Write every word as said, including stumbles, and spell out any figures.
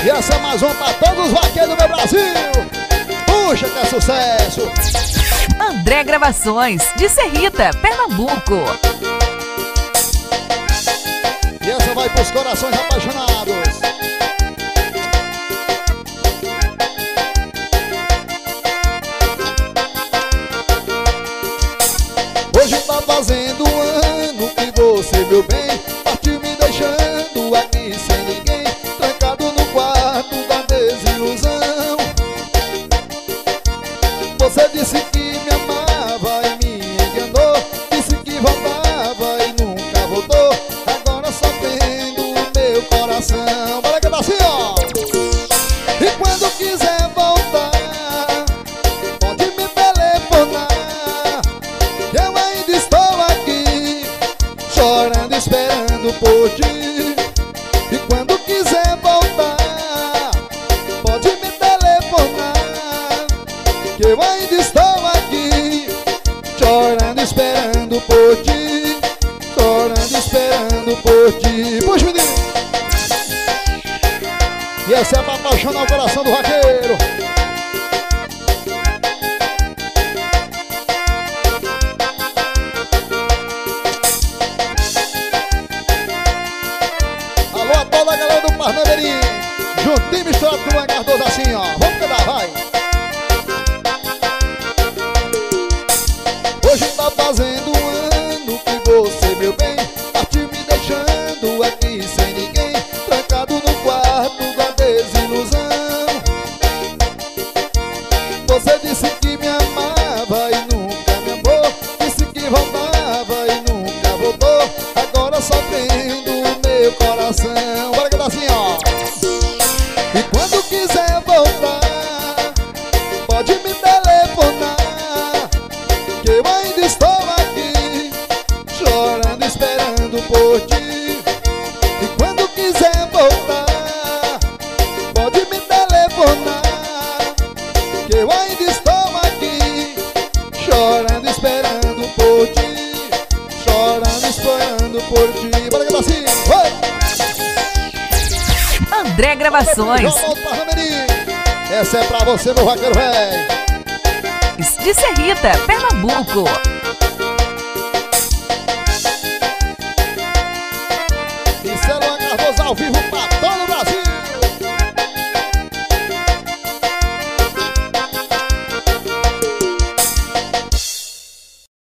E essa é mais uma pra todos os vaqueiros do meu Brasil. Puxa que é sucesso. André Gravações, de Serrita, Pernambuco. E essa vai pros corações apaixonados. Hoje tá fazendo um ano que você, meu bem, partiu me deixando aqui sem ninguém, trancado no quarto da desilusão. Você disse que me amava e me enganou, disse que voltava e nunca voltou, agora só vendo o meu coração. Bora cantar assim, ó. E quando quiser voltar, pode me telefonar, eu ainda estou aqui, chorando, esperando por ti. E quando quiser voltar, pode me telefonar, que eu ainda estou aqui, chorando, esperando por ti, chorando, esperando por ti. Puxa, menino! E essa é pra apaixonar o coração do vaqueiro. Alô a toda a galera do Parnamirim, juntinho misturado com o Engardoso assim, ó. Vamos cantar, vai! Hoje tá fazendo um ano que você, meu bem, partiu me deixando aqui sem ninguém, trancado no quarto da desilusão. Você disse que me amava e nunca me amou, disse que voltava e nunca voltou, agora sofrendo o meu coração. Bora cantar assim, ó. E quando quiser voltar, pode me telefonar, que eu ainda estou aqui, chorando, esperando por ti. E quando quiser voltar, pode me telefonar, que eu ainda estou aqui, chorando, esperando por ti, chorando, esperando por ti. Bora cantar assim, vai! André Gravações, essa é pra você, meu vaqueiro velho. de Serrita, Pernambuco.